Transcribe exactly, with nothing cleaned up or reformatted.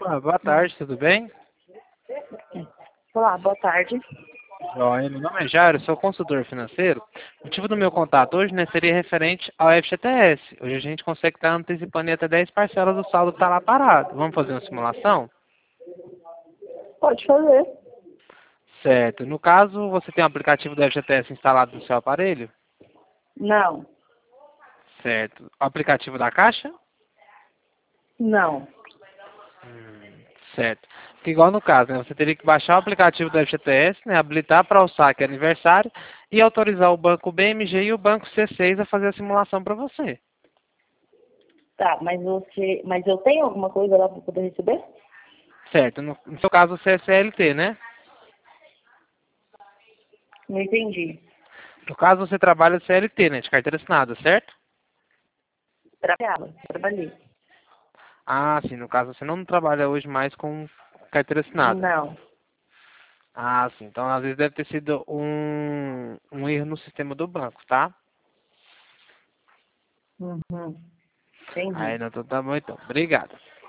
Ah, boa tarde, tudo bem? Olá, boa tarde. Joia, meu nome é Jairo, sou consultor financeiro. O motivo do meu contato hoje, né, seria referente ao F G T S. Hoje a gente consegue estar antecipando em até dez parcelas do saldo que está lá parado. Vamos fazer uma simulação? Pode fazer. Certo. No caso, você tem o aplicativo do F G T S instalado no seu aparelho? Não. Certo. O aplicativo da Caixa? Não. Hum, certo. Porque igual no caso, né, você teria que baixar o aplicativo do F G T S, né, habilitar para o saque aniversário e autorizar o banco B M G e o banco C seis a fazer a simulação para você. Tá, mas você. Mas eu tenho alguma coisa lá para poder receber? Certo. No, no seu caso, você é C L T, né? Não entendi. No caso, você trabalha C L T, né? De carteira assinada, certo? Trabalhava, trabalhei. Ah, sim. No caso, você não trabalha hoje mais com carteira assinada. Não. Ah, sim. Então, às vezes deve ter sido um, um erro no sistema do banco, tá? Uhum. Aí, Entendi. não, então tá bom, então. Obrigado.